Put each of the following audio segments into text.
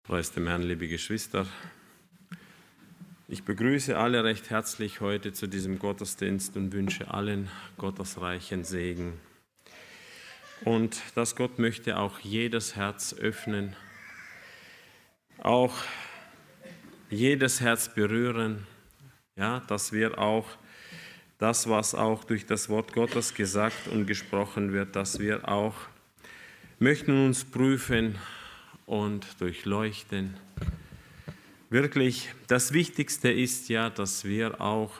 Preis dem Herrn, liebe Geschwister. Ich begrüße alle recht herzlich heute zu diesem Gottesdienst und wünsche allen gottesreichen Segen. Und dass Gott möchte auch jedes Herz öffnen, auch jedes Herz berühren, ja, dass wir auch das, was auch durch das Wort Gottes gesagt und gesprochen wird, dass wir auch möchten uns prüfen und durchleuchten. Wirklich, das Wichtigste ist ja, dass wir auch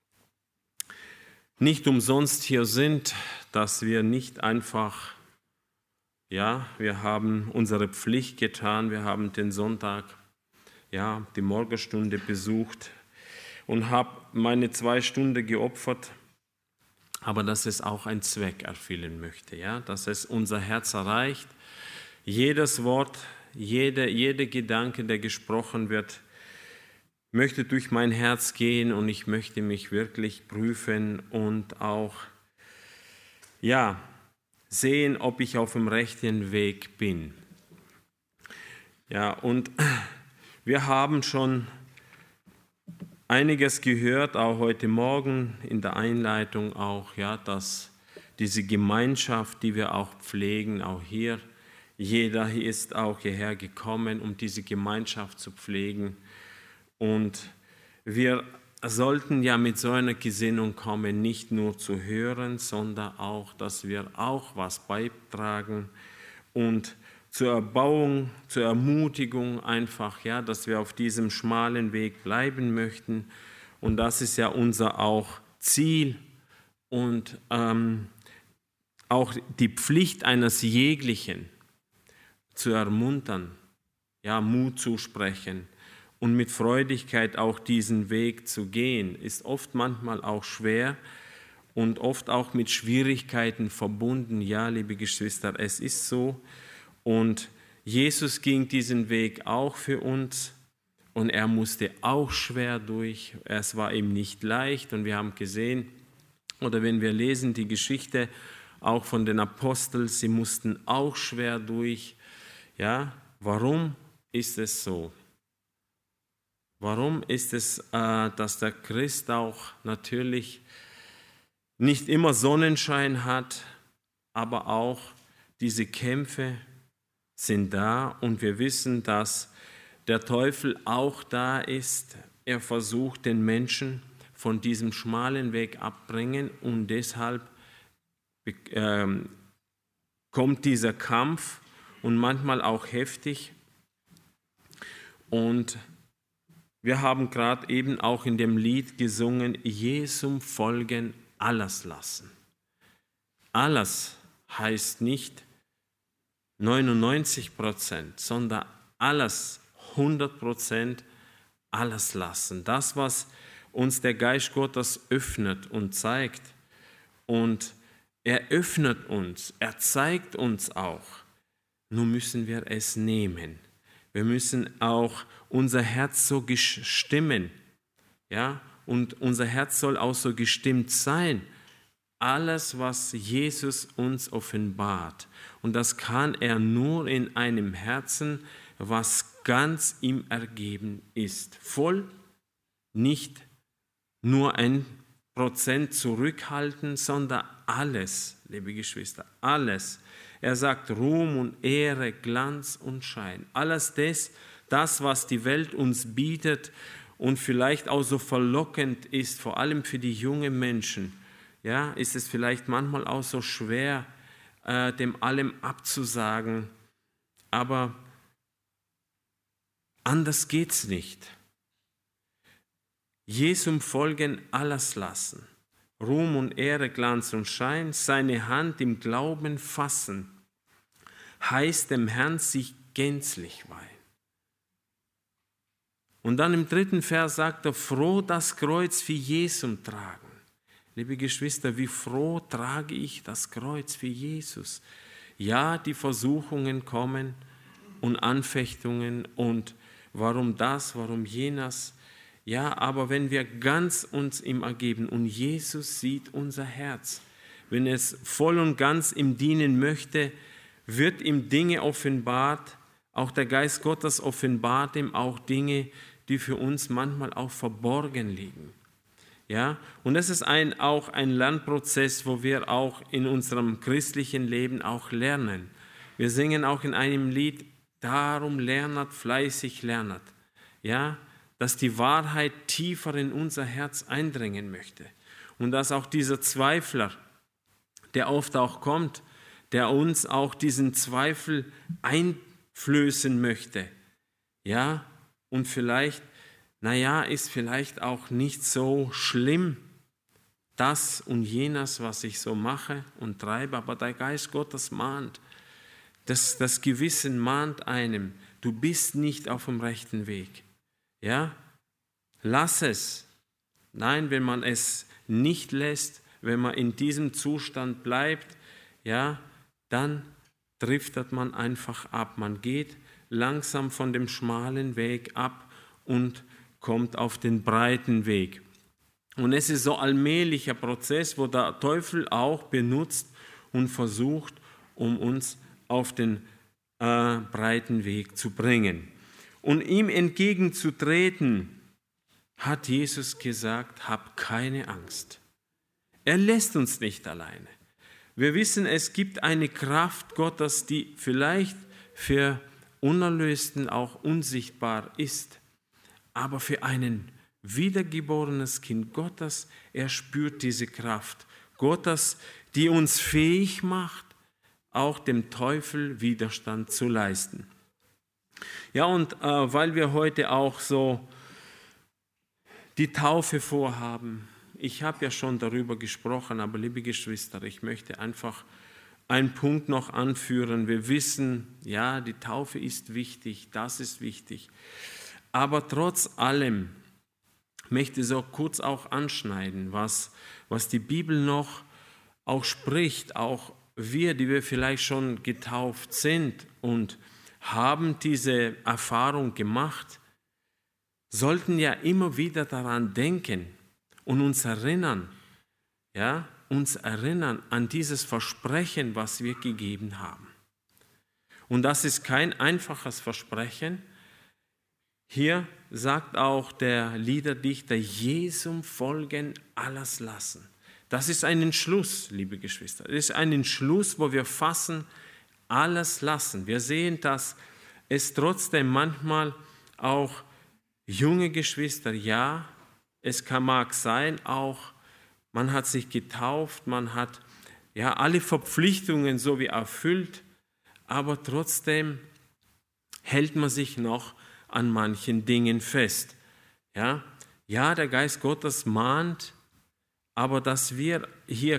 nicht umsonst hier sind, dass wir nicht einfach, ja, wir haben unsere Pflicht getan, wir haben den Sonntag, ja, die Morgenstunde besucht und habe meine 2 Stunden geopfert, aber dass es auch einen Zweck erfüllen möchte, ja, dass es unser Herz erreicht. Jedes Wort, jeder Gedanke, der gesprochen wird, möchte durch mein Herz gehen und ich möchte mich wirklich prüfen und auch ja, sehen, ob ich auf dem rechten Weg bin. Ja, und wir haben schon einiges gehört, auch heute Morgen in der Einleitung auch, ja, dass diese Gemeinschaft, die wir auch pflegen, auch hier, jeder ist auch hierher gekommen, um diese Gemeinschaft zu pflegen. Und wir sollten ja mit so einer Gesinnung kommen, nicht nur zu hören, sondern auch, dass wir auch was beitragen und zur Erbauung, zur Ermutigung einfach, ja, dass wir auf diesem schmalen Weg bleiben möchten. Und das ist ja unser auch Ziel und auch die Pflicht eines jeglichen, zu ermuntern, ja, Mut zu sprechen und mit Freudigkeit auch diesen Weg zu gehen, ist oft manchmal auch schwer und oft auch mit Schwierigkeiten verbunden. Ja, liebe Geschwister, es ist so. Und Jesus ging diesen Weg auch für uns und er musste auch schwer durch. Es war ihm nicht leicht und wir haben gesehen, oder wenn wir lesen die Geschichte auch von den Aposteln, sie mussten auch schwer durch. Ja, warum ist es so? Warum ist es, dass der Christ auch natürlich nicht immer Sonnenschein hat, aber auch diese Kämpfe sind da und wir wissen, dass der Teufel auch da ist. Er versucht, den Menschen von diesem schmalen Weg abbringen und deshalb kommt dieser Kampf und manchmal auch heftig. Und wir haben gerade eben auch in dem Lied gesungen, Jesum folgen, alles lassen. Alles heißt nicht 99%, sondern alles, 100%, alles lassen. Das, was uns der Geist Gottes öffnet und zeigt. Und er öffnet uns, er zeigt uns auch. Nun müssen wir es nehmen. Wir müssen auch unser Herz so stimmen. Ja? Und unser Herz soll auch so gestimmt sein. Alles, was Jesus uns offenbart. Und das kann er nur in einem Herzen, was ganz ihm ergeben ist. Voll, nicht nur 1% zurückhalten, sondern alles, liebe Geschwister, alles. Er sagt Ruhm und Ehre, Glanz und Schein. Alles das, was die Welt uns bietet und vielleicht auch so verlockend ist, vor allem für die jungen Menschen, ja, ist es vielleicht manchmal auch so schwer, dem allem abzusagen. Aber anders geht's nicht. Jesum folgen, alles lassen. Ruhm und Ehre, Glanz und Schein, seine Hand im Glauben fassen, heißt dem Herrn sich gänzlich weihen. Und dann im 3. Vers sagt er, froh das Kreuz wie Jesum tragen. Liebe Geschwister, wie froh trage ich das Kreuz für Jesus. Ja, die Versuchungen kommen und Anfechtungen und warum das, warum jenes. Ja, aber wenn wir ganz uns ihm ergeben und Jesus sieht unser Herz, wenn es voll und ganz ihm dienen möchte, wird ihm Dinge offenbart, Auch der Geist Gottes offenbart ihm auch Dinge, die für uns manchmal auch verborgen liegen. Ja, und das ist auch ein Lernprozess, wo wir auch in unserem christlichen Leben auch lernen. Wir singen auch in einem Lied, darum lernet, fleißig lernet. Ja, dass die Wahrheit tiefer in unser Herz eindringen möchte. Und dass auch dieser Zweifler, der oft auch kommt, der uns auch diesen Zweifel einflößen möchte. Ja, und vielleicht, ist vielleicht auch nicht so schlimm, das und jenes, was ich so mache und treibe, aber der Geist Gottes mahnt. Das Gewissen mahnt einem, du bist nicht auf dem rechten Weg. Ja, lass es. Nein, wenn man es nicht lässt, wenn man in diesem Zustand bleibt, ja, dann driftet man einfach ab. Man geht langsam von dem schmalen Weg ab und kommt auf den breiten Weg. Und es ist so ein allmählicher Prozess, wo der Teufel auch benutzt und versucht, um uns auf den breiten Weg zu bringen. Und ihm entgegenzutreten, hat Jesus gesagt, hab keine Angst. Er lässt uns nicht alleine. Wir wissen, es gibt eine Kraft Gottes, die vielleicht für Unerlösten auch unsichtbar ist, aber für ein wiedergeborenes Kind Gottes, er spürt diese Kraft Gottes, die uns fähig macht, auch dem Teufel Widerstand zu leisten. Ja, und weil wir heute auch so die Taufe vorhaben, ich habe ja schon darüber gesprochen, aber liebe Geschwister, ich möchte einfach einen Punkt noch anführen. Wir wissen, ja, die Taufe ist wichtig, das ist wichtig. Aber trotz allem möchte ich so kurz auch anschneiden, was die Bibel noch auch spricht, auch wir, die wir vielleicht schon getauft sind und haben diese Erfahrung gemacht, sollten ja immer wieder daran denken und uns erinnern an dieses Versprechen, was wir gegeben haben. Und das ist kein einfaches Versprechen. Hier sagt auch der Liederdichter, Jesum folgen, alles lassen. Das ist ein Entschluss, liebe Geschwister. Das ist ein Entschluss, wo wir fassen, alles lassen. Wir sehen, dass es trotzdem manchmal auch junge Geschwister, ja, mag sein, auch man hat sich getauft, man hat ja alle Verpflichtungen so wie erfüllt, aber trotzdem hält man sich noch an manchen Dingen fest. Ja, der Geist Gottes mahnt, aber dass wir hier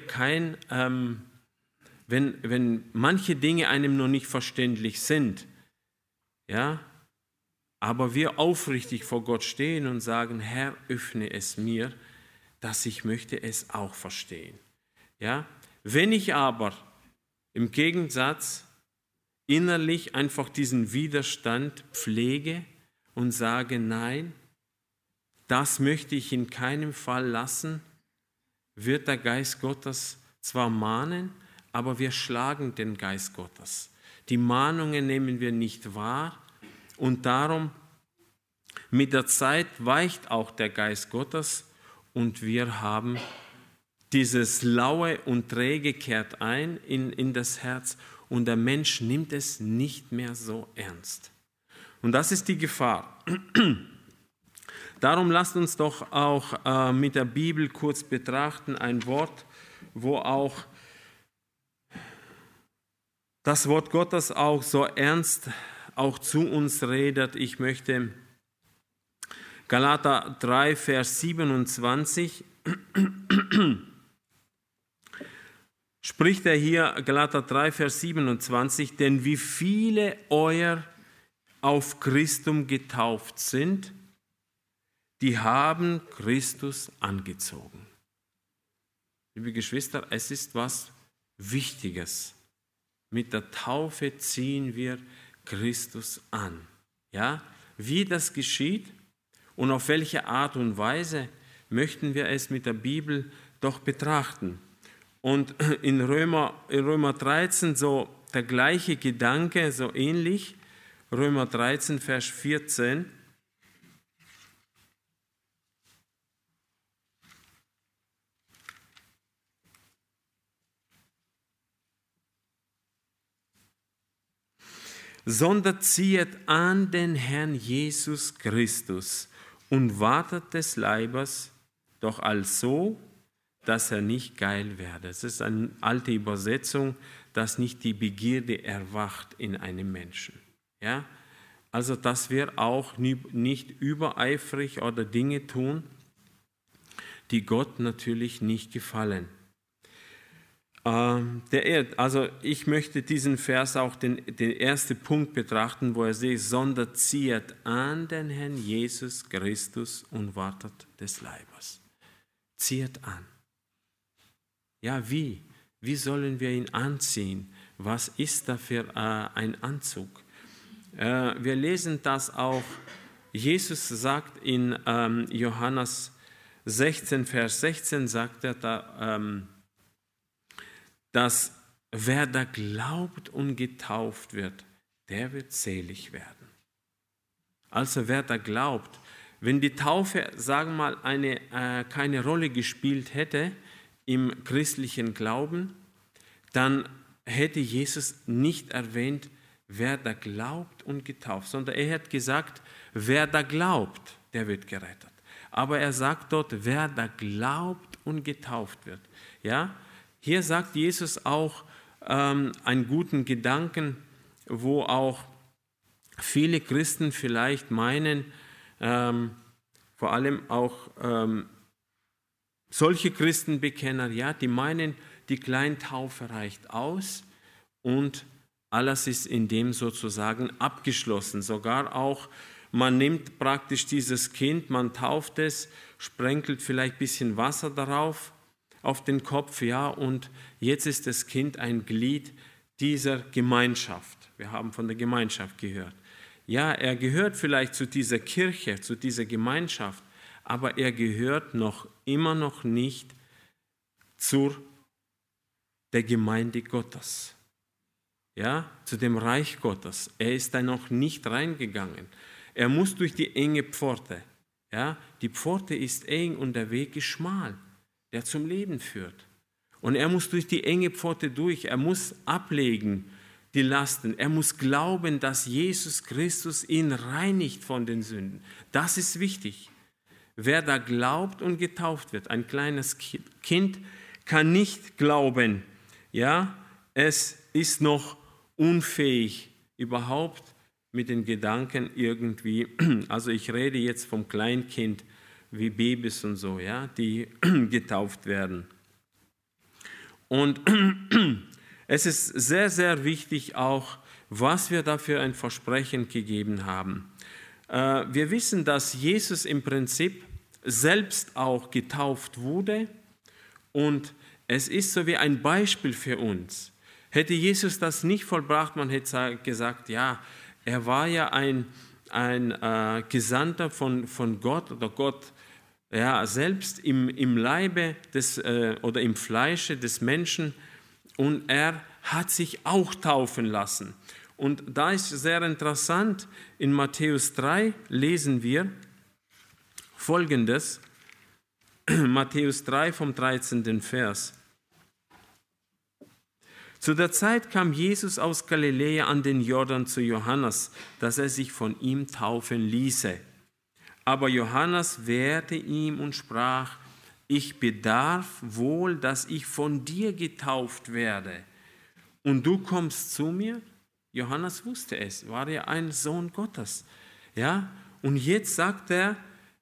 wenn manche Dinge einem noch nicht verständlich sind, ja, aber wir aufrichtig vor Gott stehen und sagen, Herr, öffne es mir, dass ich möchte es auch verstehen. Ja, wenn ich aber im Gegensatz innerlich einfach diesen Widerstand pflege und sage, nein, das möchte ich in keinem Fall lassen, wird der Geist Gottes zwar mahnen, aber wir schlagen den Geist Gottes. Die Mahnungen nehmen wir nicht wahr und darum mit der Zeit weicht auch der Geist Gottes und wir haben dieses Laue und Träge kehrt ein in das Herz und der Mensch nimmt es nicht mehr so ernst. Und das ist die Gefahr. Darum lasst uns doch auch mit der Bibel kurz betrachten, ein Wort, wo auch das Wort Gottes auch so ernst auch zu uns redet. Ich möchte Galater 3, Vers 27 spricht er hier, Galater 3, Vers 27, denn wie viele euer auf Christum getauft sind, die haben Christus angezogen. Liebe Geschwister, es ist was Wichtiges. Mit der Taufe ziehen wir Christus an. Ja, wie das geschieht und auf welche Art und Weise möchten wir es mit der Bibel doch betrachten. Und in Römer 13 so der gleiche Gedanke, so ähnlich, Römer 13, Vers 14. Sondern ziehet an den Herrn Jesus Christus und wartet des Leibes doch also, dass er nicht geil werde. Das ist eine alte Übersetzung, dass nicht die Begierde erwacht in einem Menschen. Ja? Also, dass wir auch nicht übereifrig oder Dinge tun, die Gott natürlich nicht gefallen. Also ich möchte diesen Vers auch den ersten Punkt betrachten, wo er sagt, sondern ziehet an den Herrn Jesus Christus und wartet des Leibes. Ziehet an. Ja, wie? Wie sollen wir ihn anziehen? Was ist da für ein Anzug? Wir lesen das auch, Jesus sagt in Johannes 16, Vers 16, sagt er da, dass wer da glaubt und getauft wird, der wird selig werden. Also wer da glaubt, wenn die Taufe, sagen wir mal, keine Rolle gespielt hätte im christlichen Glauben, dann hätte Jesus nicht erwähnt, wer da glaubt und getauft, sondern er hat gesagt, wer da glaubt, der wird gerettet. Aber er sagt dort, wer da glaubt und getauft wird. Ja? Hier sagt Jesus auch einen guten Gedanken, wo auch viele Christen vielleicht meinen, vor allem auch solche Christenbekenner, ja, die meinen, die Kleintaufe reicht aus und alles ist in dem sozusagen abgeschlossen. Sogar auch, man nimmt praktisch dieses Kind, man tauft es, sprenkelt vielleicht ein bisschen Wasser darauf, auf den Kopf, ja, und jetzt ist das Kind ein Glied dieser Gemeinschaft. Wir haben von der Gemeinschaft gehört. Ja, er gehört vielleicht zu dieser Kirche, zu dieser Gemeinschaft, aber er gehört immer noch nicht zur der Gemeinde Gottes. Ja, zu dem Reich Gottes. Er ist da noch nicht reingegangen. Er muss durch die enge Pforte. Ja, die Pforte ist eng und der Weg ist schmal, der zum Leben führt. Und er muss durch die enge Pforte durch. Er muss ablegen die Lasten. Er muss glauben, dass Jesus Christus ihn reinigt von den Sünden. Das ist wichtig. Wer da glaubt und getauft wird, ein kleines Kind, kann nicht glauben. Ja, es ist noch unfähig, überhaupt mit den Gedanken irgendwie, also ich rede jetzt vom Kleinkind, wie Babys und so, ja, die getauft werden. Und es ist sehr, sehr wichtig auch, was wir dafür ein Versprechen gegeben haben. Wir wissen, dass Jesus im Prinzip selbst auch getauft wurde und es ist so wie ein Beispiel für uns. Hätte Jesus das nicht vollbracht, man hätte gesagt, ja, er war ja ein Gesandter von Gott oder Gott ja, selbst im Leibe oder im Fleische des Menschen und er hat sich auch taufen lassen. Und da ist sehr interessant, in Matthäus 3 lesen wir Folgendes, Matthäus 3 vom 13. Vers. Zu der Zeit kam Jesus aus Galiläa an den Jordan zu Johannes, dass er sich von ihm taufen ließe. Aber Johannes wehrte ihm und sprach, ich bedarf wohl, dass ich von dir getauft werde. Und du kommst zu mir? Johannes wusste es, war ja ein Sohn Gottes. Ja? Und jetzt sagt er,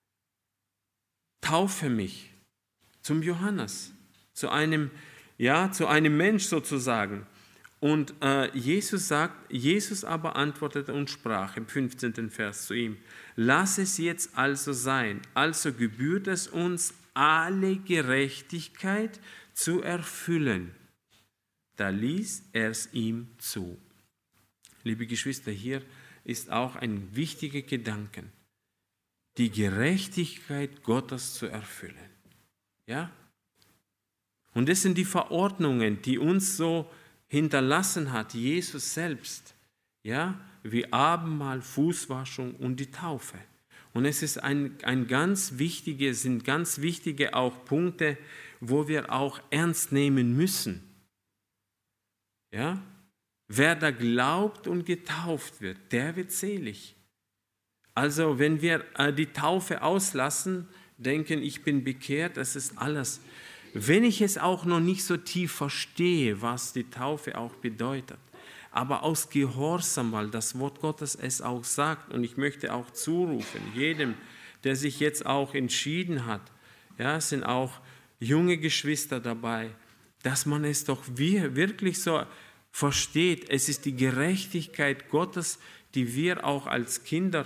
taufe mich zum Johannes, zu einem Mensch sozusagen. Und Jesus aber antwortete und sprach im 15. Vers zu ihm, lass es jetzt also sein, also gebührt es uns, alle Gerechtigkeit zu erfüllen. Da ließ er es ihm zu. Liebe Geschwister, hier ist auch ein wichtiger Gedanke, die Gerechtigkeit Gottes zu erfüllen. Ja? Und das sind die Verordnungen, die uns so hinterlassen hat, Jesus selbst. ja, wie Abendmahl, Fußwaschung und die Taufe. Und es ist sind ganz wichtige auch Punkte, wo wir auch ernst nehmen müssen. Ja? Wer da glaubt und getauft wird, der wird selig. Also wenn wir die Taufe auslassen, denken, ich bin bekehrt, das ist alles. Wenn ich es auch noch nicht so tief verstehe, was die Taufe auch bedeutet, aber aus Gehorsam, weil das Wort Gottes es auch sagt, und ich möchte auch zurufen, jedem, der sich jetzt auch entschieden hat, ja, es sind auch junge Geschwister dabei, dass man es doch wirklich so versteht, es ist die Gerechtigkeit Gottes, die wir auch als Kinder,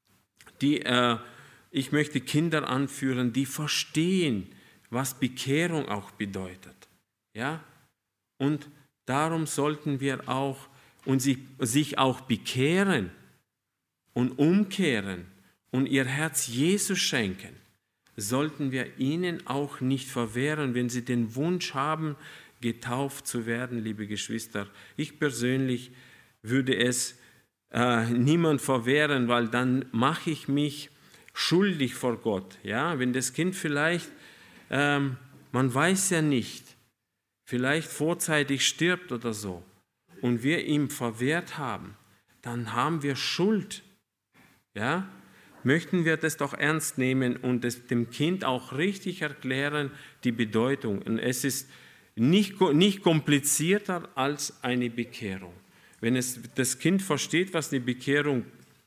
ich möchte Kinder anführen, die verstehen, was Bekehrung auch bedeutet. Ja? Und darum sollten wir auch sich auch bekehren und umkehren und ihr Herz Jesus schenken. Sollten wir ihnen auch nicht verwehren, wenn sie den Wunsch haben, getauft zu werden, liebe Geschwister. Ich persönlich würde es niemand verwehren, weil dann mache ich mich schuldig vor Gott. Ja? Wenn das Kind vielleicht, man weiß ja nicht, vielleicht vorzeitig stirbt oder so und wir ihm verwehrt haben, dann haben wir Schuld. Ja? Möchten wir das doch ernst nehmen und es dem Kind auch richtig erklären, die Bedeutung. Und es ist nicht komplizierter als eine Bekehrung. Wenn das Kind versteht, was die Bekehrung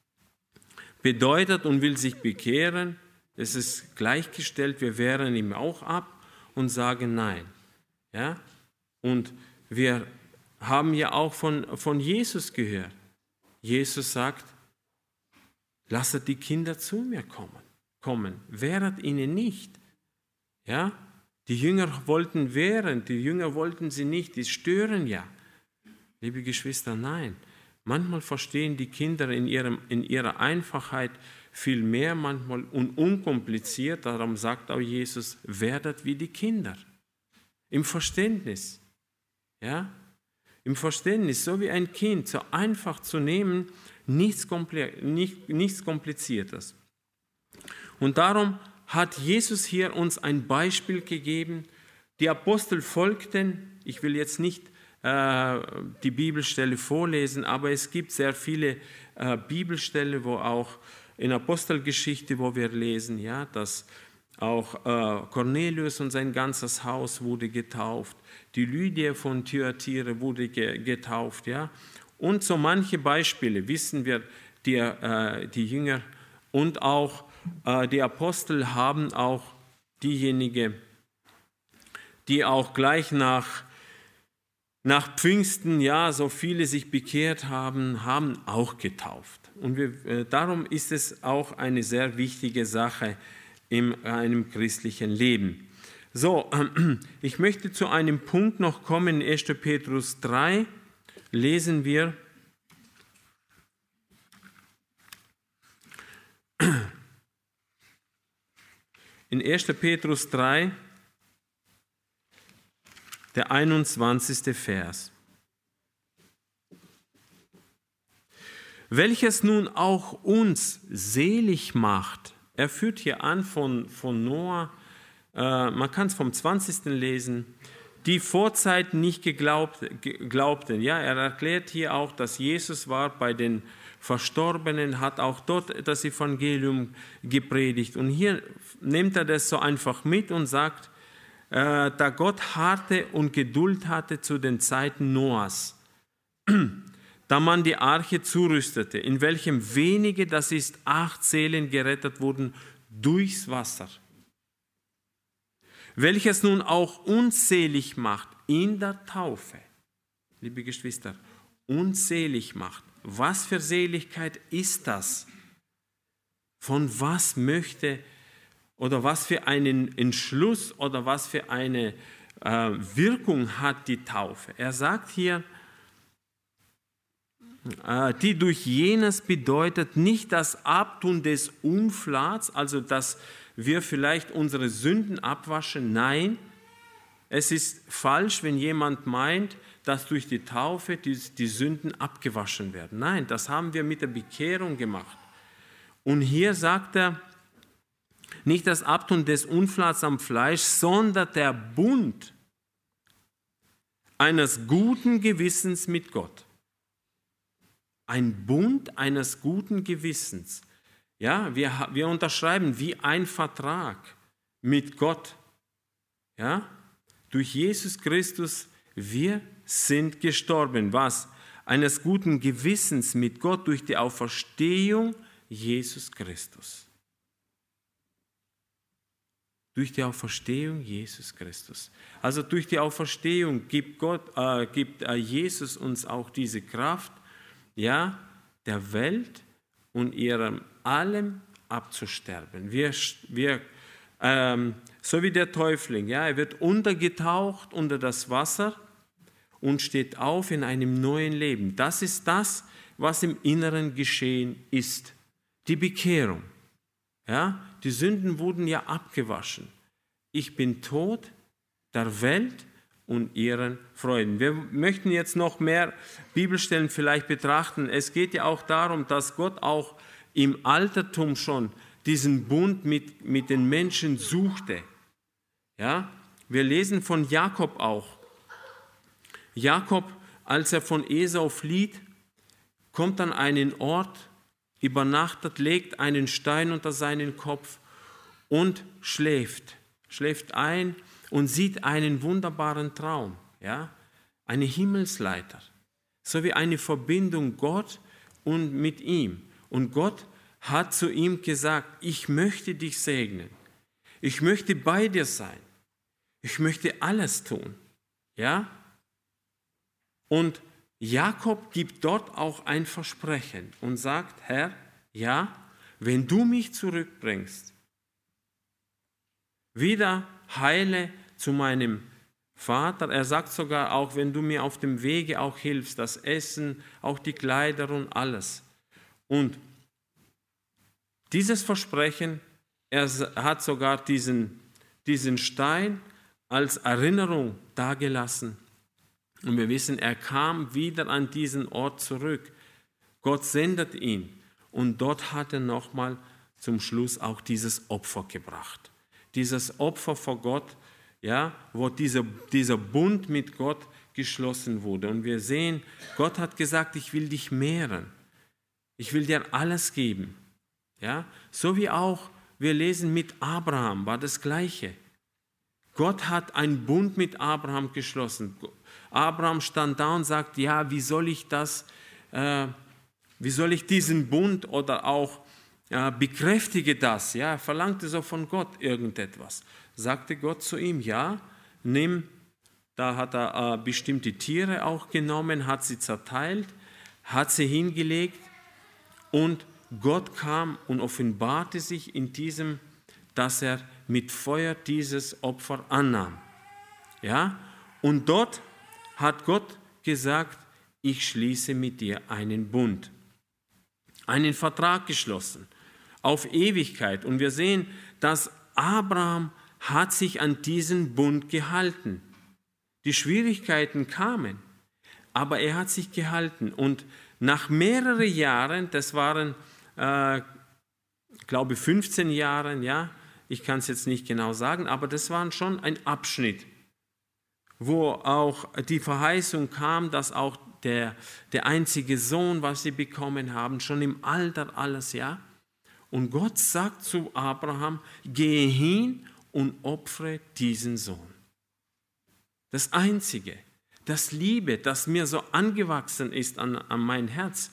bedeutet und will sich bekehren, es ist gleichgestellt, wir wehren ihm auch ab und sagen nein. Ja? Und wir haben ja auch von Jesus gehört. Jesus sagt, lasset die Kinder zu mir kommen. Wehret ihnen nicht. Ja? Die Jünger wollten wehren, die Jünger wollten sie nicht, die stören ja. Liebe Geschwister, nein. Manchmal verstehen die Kinder in ihrer Einfachheit viel mehr manchmal und unkompliziert. Darum sagt auch Jesus, werdet wie die Kinder. Im Verständnis. Ja? Im Verständnis, so wie ein Kind, so einfach zu nehmen, nichts Kompliziertes. Und darum hat Jesus hier uns ein Beispiel gegeben. Die Apostel folgten, ich will jetzt nicht die Bibelstelle vorlesen, aber es gibt sehr viele Bibelstellen, wo auch in Apostelgeschichte, wo wir lesen, ja, dass auch Cornelius und sein ganzes Haus wurde getauft, die Lydia von Thyatira wurde getauft, ja, und so manche Beispiele wissen wir, die Jünger und auch die Apostel haben auch diejenigen, die auch gleich nach Pfingsten, ja, so viele sich bekehrt haben auch getauft. Und darum ist es auch eine sehr wichtige Sache in einem christlichen Leben. So, ich möchte zu einem Punkt noch kommen. In 1. Petrus 3 lesen wir, in 1. Petrus 3, der 21. Vers. Welches nun auch uns selig macht. Er führt hier an von Noah, man kann es vom 20. lesen, die vorzeit nicht glaubten. Ja, er erklärt hier auch, dass Jesus war bei den Verstorbenen, hat auch dort das Evangelium gepredigt. Und hier nimmt er das so einfach mit und sagt, da Gott harte und Geduld hatte zu den Zeiten Noahs, da man die Arche zurüstete, in welchem wenige, das ist 8 Seelen, gerettet wurden durchs Wasser. Welches nun auch uns selig macht in der Taufe. Liebe Geschwister, uns selig macht. Was für Seligkeit ist das? Von was möchte oder was für einen Entschluss oder was für eine Wirkung hat die Taufe? Er sagt hier, die durch jenes bedeutet nicht das Abtun des Unflats, also dass wir vielleicht unsere Sünden abwaschen, nein, Es ist falsch, wenn jemand meint, dass durch die Taufe die Sünden abgewaschen werden. Nein, das haben wir mit der Bekehrung gemacht. Und hier sagt er, nicht das Abtun des Unfalls am Fleisch, sondern der Bund eines guten Gewissens mit Gott. Ein Bund eines guten Gewissens. Ja, wir unterschreiben wie ein Vertrag mit Gott. Ja, durch Jesus Christus, wir sind gestorben. Was? Eines guten Gewissens mit Gott durch die Auferstehung Jesus Christus. Durch die Auferstehung Jesus Christus. Also durch die Auferstehung gibt Jesus uns auch diese Kraft, ja, der Welt und ihrem allem abzusterben. So wie der Täufling, ja, er wird untergetaucht unter das Wasser und steht auf in einem neuen Leben. Das ist das, was im Inneren geschehen ist. Die Bekehrung. Ja, die Sünden wurden ja abgewaschen. Ich bin tot der Welt und ihren Freuden. Wir möchten jetzt noch mehr Bibelstellen vielleicht betrachten. Es geht ja auch darum, dass Gott auch im Altertum schon diesen Bund mit den Menschen suchte. Ja, wir lesen von Jakob auch. Jakob, als er von Esau flieht, kommt an einen Ort, übernachtet, legt einen Stein unter seinen Kopf und schläft ein und sieht einen wunderbaren Traum, ja? Eine Himmelsleiter, so wie eine Verbindung Gott und mit ihm. Und Gott hat zu ihm gesagt, ich möchte dich segnen, ich möchte bei dir sein, ich möchte alles tun, ja? Und Jakob gibt dort auch ein Versprechen und sagt, Herr, ja, wenn du mich zurückbringst, wieder heile zu meinem Vater. Er sagt sogar auch, wenn du mir auf dem Wege auch hilfst, das Essen, auch die Kleider und alles. Und dieses Versprechen, er hat sogar diesen Stein als Erinnerung dagelassen. Und wir wissen, er kam wieder an diesen Ort zurück. Gott sendet ihn. Und dort hat er nochmal zum Schluss auch dieses Opfer gebracht. Dieses Opfer vor Gott, ja, wo dieser Bund mit Gott geschlossen wurde. Und wir sehen, Gott hat gesagt, ich will dich mehren. Ich will dir alles geben. Ja, so wie auch, wir lesen mit Abraham, war das Gleiche. Gott hat einen Bund mit Abraham geschlossen. Abraham stand da und sagt, ja, wie soll ich diesen Bund oder auch bekräftige das, ja, er verlangte so von Gott irgendetwas. Sagte Gott zu ihm, ja, nimm, da hat er bestimmte Tiere auch genommen, hat sie zerteilt, hat sie hingelegt und Gott kam und offenbarte sich in diesem, dass er mit Feuer dieses Opfer annahm. Ja, und dort hat Gott gesagt, ich schließe mit dir einen Bund, einen Vertrag geschlossen, auf Ewigkeit. Und wir sehen, dass Abraham hat sich an diesen Bund gehalten. Die Schwierigkeiten kamen, aber er hat sich gehalten. Und nach mehreren Jahren, das waren, glaube ich, 15 Jahren, ja, ich kann es jetzt nicht genau sagen, aber das war schon ein Abschnitt, wo auch die Verheißung kam, dass auch der einzige Sohn, was sie bekommen haben, schon im Alter alles, ja. Und Gott sagt zu Abraham, gehe hin und opfere diesen Sohn. Das Einzige, das Liebe, das mir so angewachsen ist an mein Herz,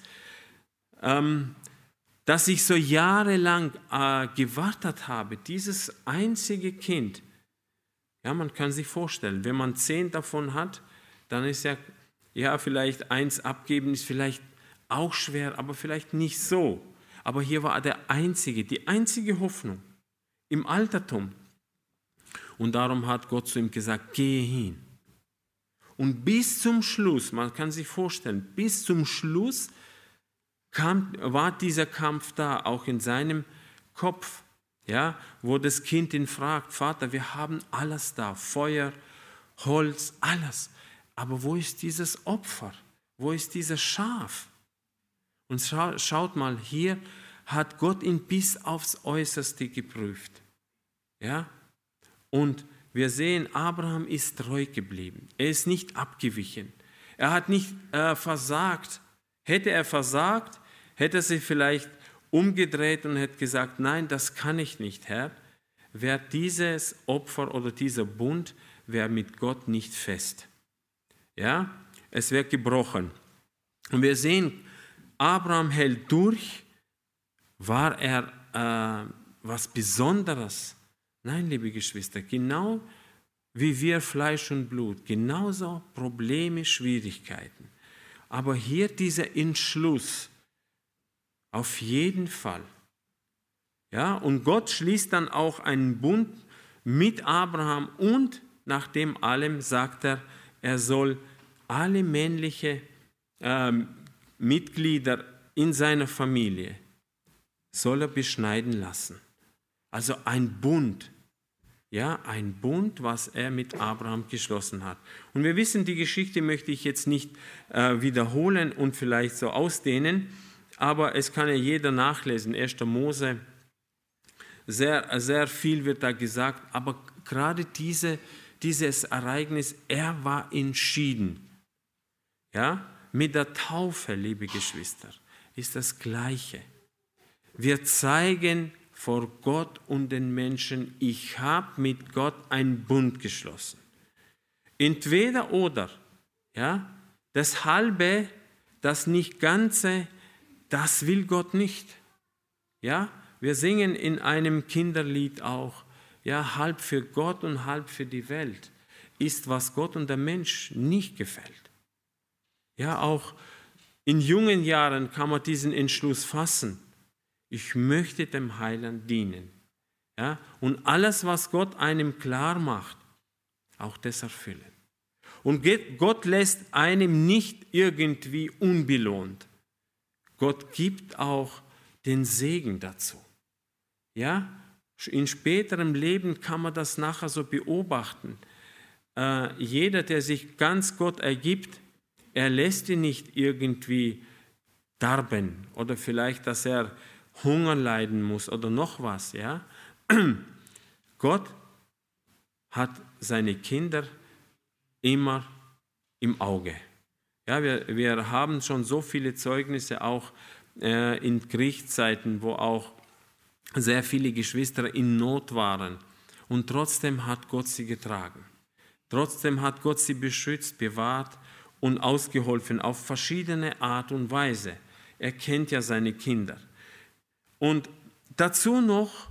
dass ich so jahrelang gewartet habe, dieses einzige Kind. Ja, man kann sich vorstellen, wenn man 10 davon hat, dann ist ja vielleicht 1 abgeben, ist vielleicht auch schwer, aber vielleicht nicht so. Aber hier war die einzige Hoffnung im Altertum. Und darum hat Gott zu ihm gesagt, gehe hin. Und bis zum Schluss, man kann sich vorstellen, bis zum Schluss war dieser Kampf da, auch in seinem Kopf, ja, wo das Kind ihn fragt, Vater, wir haben alles da, Feuer Holz, alles. Aber wo ist dieses Opfer? Wo ist dieses Schaf? Und schaut mal, hier hat Gott ihn bis aufs Äußerste geprüft. Ja? Und wir sehen, Abraham ist treu geblieben. Er ist nicht abgewichen. Er hat nicht versagt. Hätte er versagt, hätte er sich vielleicht umgedreht und hätte gesagt, nein, das kann ich nicht, Herr, wäre dieses Opfer oder dieser Bund wäre mit Gott nicht fest. Ja, es wäre gebrochen. Und wir sehen, Abraham hält durch. War er was Besonderes? Nein, liebe Geschwister, genau wie wir Fleisch und Blut, genauso Probleme, Schwierigkeiten. Aber hier dieser Entschluss, auf jeden Fall. Ja, und Gott schließt dann auch einen Bund mit Abraham und nach dem allem sagt er, er soll alle männlichen Mitglieder in seiner Familie soll er beschneiden lassen. Also ein Bund. Ja, ein Bund, was er mit Abraham geschlossen hat. Und wir wissen, die Geschichte möchte ich jetzt nicht wiederholen und vielleicht so ausdehnen, aber es kann ja jeder nachlesen. 1. Mose, sehr, sehr viel wird da gesagt, aber gerade dieses Ereignis, er war entschieden. Ja, mit der Taufe, liebe Geschwister, ist das Gleiche. Wir zeigen vor Gott und den Menschen, ich habe mit Gott einen Bund geschlossen. Entweder oder, ja, das Halbe, das nicht Ganze, das will Gott nicht. Ja, wir singen in einem Kinderlied auch, ja, halb für Gott und halb für die Welt ist, was Gott und der Mensch nicht gefällt. Ja, auch in jungen Jahren kann man diesen Entschluss fassen. Ich möchte dem Heiland dienen. Ja, und alles, was Gott einem klar macht, auch das erfüllen. Und Gott lässt einem nicht irgendwie unbelohnt. Gott gibt auch den Segen dazu. Ja, in späterem Leben kann man das nachher so beobachten. Jeder, der sich ganz Gott ergibt, er lässt ihn nicht irgendwie darben oder vielleicht, dass er Hunger leiden muss oder noch was. Ja? Gott hat seine Kinder immer im Auge. Ja, wir haben schon so viele Zeugnisse auch in Kriegszeiten, wo auch sehr viele Geschwister in Not waren. Und trotzdem hat Gott sie getragen. Trotzdem hat Gott sie beschützt, bewahrt und ausgeholfen auf verschiedene Art und Weise. Er kennt ja seine Kinder. Und dazu noch,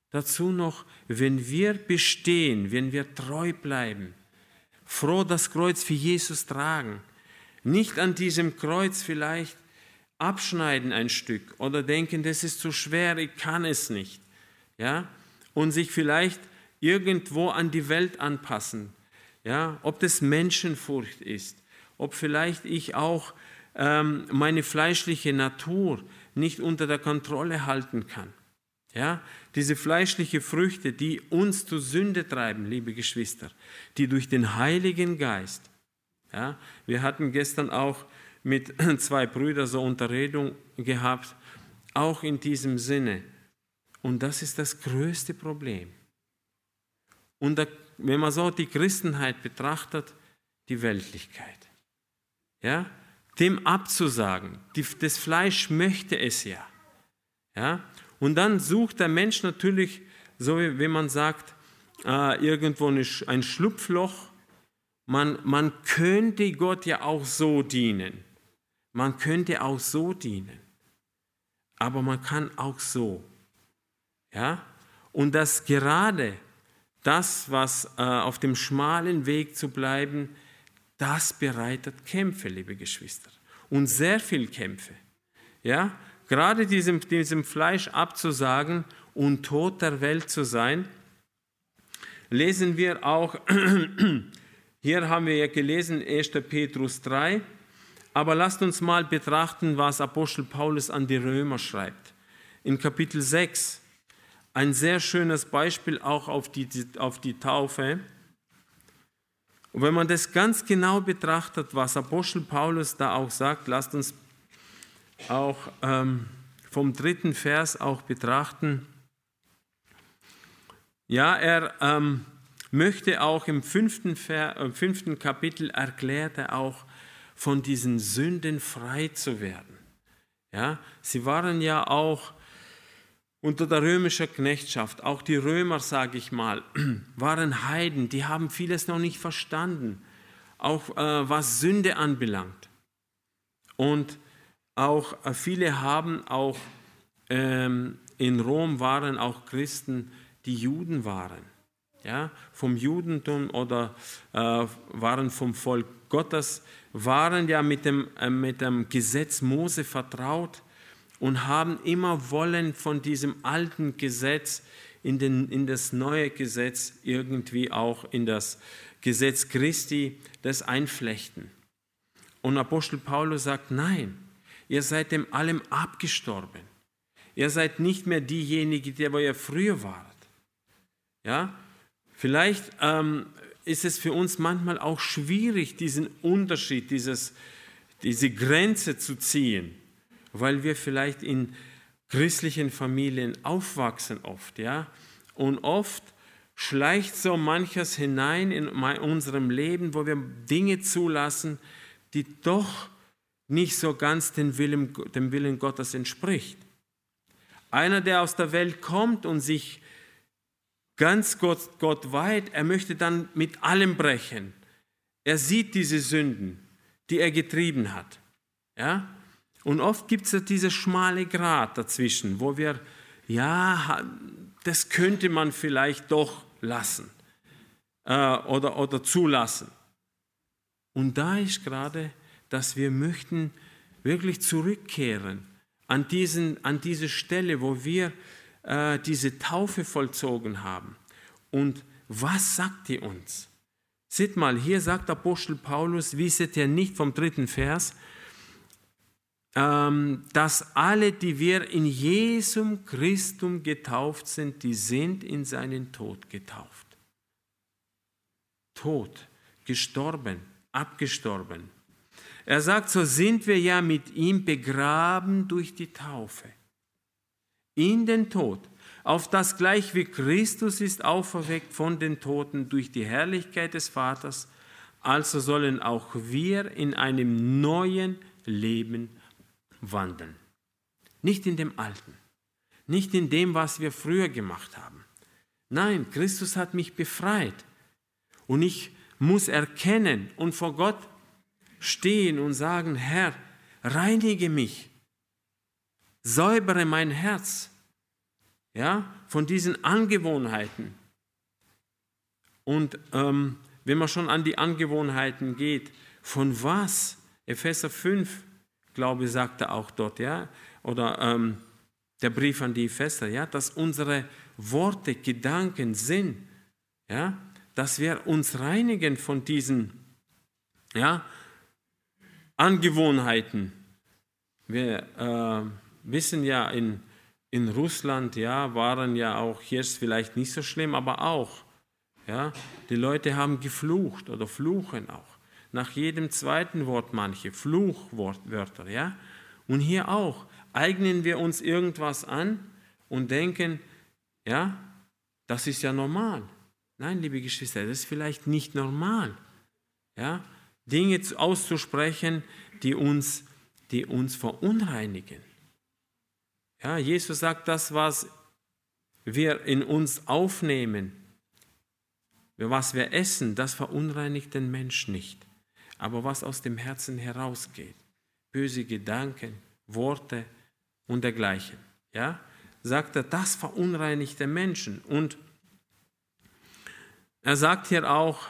wenn wir bestehen, wenn wir treu bleiben, froh das Kreuz für Jesus tragen, nicht an diesem Kreuz vielleicht abschneiden ein Stück oder denken, das ist zu schwer, ich kann es nicht, ja, und sich vielleicht irgendwo an die Welt anpassen, ja, ob das Menschenfurcht ist, ob vielleicht ich auch meine fleischliche Natur nicht unter der Kontrolle halten kann. Ja, diese fleischlichen Früchte, die uns zur Sünde treiben, liebe Geschwister, die durch den Heiligen Geist, ja, wir hatten gestern auch mit 2 Brüdern so Unterredung gehabt, auch in diesem Sinne. Und das ist das größte Problem. Und wenn man so die Christenheit betrachtet, die Weltlichkeit. Ja, dem abzusagen, das Fleisch möchte es ja. Ja. Und dann sucht der Mensch natürlich, so wie man sagt, irgendwo ein Schlupfloch. Man könnte Gott ja auch so dienen. Man könnte auch so dienen. Aber man kann auch so. Ja? Und das gerade das, was auf dem schmalen Weg zu bleiben, das bereitet Kämpfe, liebe Geschwister. Und sehr viel Kämpfe. Ja? Gerade diesem Fleisch abzusagen und Tod der Welt zu sein, lesen wir auch, hier haben wir ja gelesen, 1. Petrus 3, aber lasst uns mal betrachten, was Apostel Paulus an die Römer schreibt. In Kapitel 6, ein sehr schönes Beispiel auch auf die Taufe. Und wenn man das ganz genau betrachtet, was Apostel Paulus da auch sagt, lasst uns auch vom 3. Vers auch betrachten. Ja, er möchte auch im 5. Kapitel erklärt er auch, von diesen Sünden frei zu werden. Ja, sie waren ja auch unter der römischen Knechtschaft, auch die Römer, sage ich mal, waren Heiden, die haben vieles noch nicht verstanden, auch was Sünde anbelangt. Und auch viele haben auch in Rom waren auch Christen, die Juden waren. Ja, vom Judentum oder waren vom Volk Gottes, waren ja mit dem Gesetz Mose vertraut und haben immer wollen von diesem alten Gesetz in das neue Gesetz irgendwie auch in das Gesetz Christi das einflechten. Und Apostel Paulus sagt, nein, ihr seid dem allem abgestorben. Ihr seid nicht mehr diejenigen, die ihr früher wart. Ja, vielleicht ist es für uns manchmal auch schwierig, diesen Unterschied, diese Grenze zu ziehen, weil wir vielleicht in christlichen Familien aufwachsen oft, ja, und oft schleicht so manches hinein in unserem Leben, wo wir Dinge zulassen, die doch nicht so ganz dem Willen Gottes entspricht. Einer, der aus der Welt kommt und sich ganz Gott weiht, er möchte dann mit allem brechen. Er sieht diese Sünden, die er getrieben hat. Ja? Und oft gibt es ja dieses schmale Grat dazwischen, wo wir, ja, das könnte man vielleicht doch lassen oder zulassen. Und da ist gerade, dass wir möchten wirklich zurückkehren an diese Stelle, wo wir diese Taufe vollzogen haben. Und was sagt die uns? Seht mal, hier sagt Apostel Paulus, wisset ihr nicht vom 3. Vers, dass alle, die wir in Jesum Christum getauft sind, die sind in seinen Tod getauft. Tod, gestorben, abgestorben. Er sagt, so sind wir ja mit ihm begraben durch die Taufe. In den Tod, auf das gleich wie Christus ist auferweckt von den Toten durch die Herrlichkeit des Vaters, also sollen auch wir in einem neuen Leben wandeln. Nicht in dem Alten, nicht in dem, was wir früher gemacht haben. Nein, Christus hat mich befreit und ich muss erkennen und vor Gott stehen und sagen, Herr, reinige mich, säubere mein Herz, ja, von diesen Angewohnheiten. Und wenn man schon an die Angewohnheiten geht, von was? Epheser 5, glaube ich, sagt er auch dort, ja, oder der Brief an die Epheser, ja, dass unsere Worte, Gedanken, Sinn, ja, dass wir uns reinigen von diesen, ja, Angewohnheiten. Wir wissen ja, in Russland, ja, waren ja auch, hier ist es vielleicht nicht so schlimm, aber auch, ja, die Leute haben geflucht oder fluchen auch. Nach jedem zweiten Wort manche Fluchwörter, ja. Und hier auch, eignen wir uns irgendwas an und denken, ja, das ist ja normal. Nein, liebe Geschwister, das ist vielleicht nicht normal, ja. Dinge auszusprechen, die uns verunreinigen. Ja, Jesus sagt, das, was wir in uns aufnehmen, was wir essen, das verunreinigt den Menschen nicht. Aber was aus dem Herzen herausgeht, böse Gedanken, Worte und dergleichen, ja, sagt er, das verunreinigt den Menschen. Und er sagt hier auch,